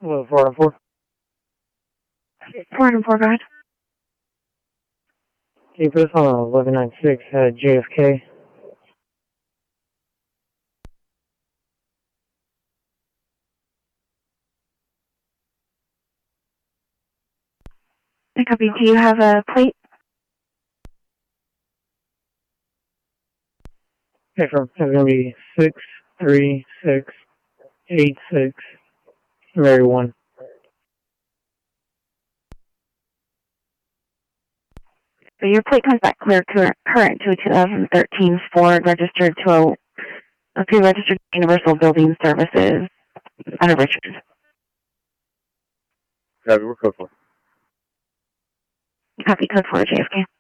Well, 404. 404, go ahead. Can you put us on 1196 at JFK? I copy. Do you have a plate? Okay, it's going to be 63686, Mary 1. So your plate comes back clear current to a 2013 Ford registered to a pre-registered Universal Building Services out of Richards. Copy, we're code 4. Copy, code 4, JFK.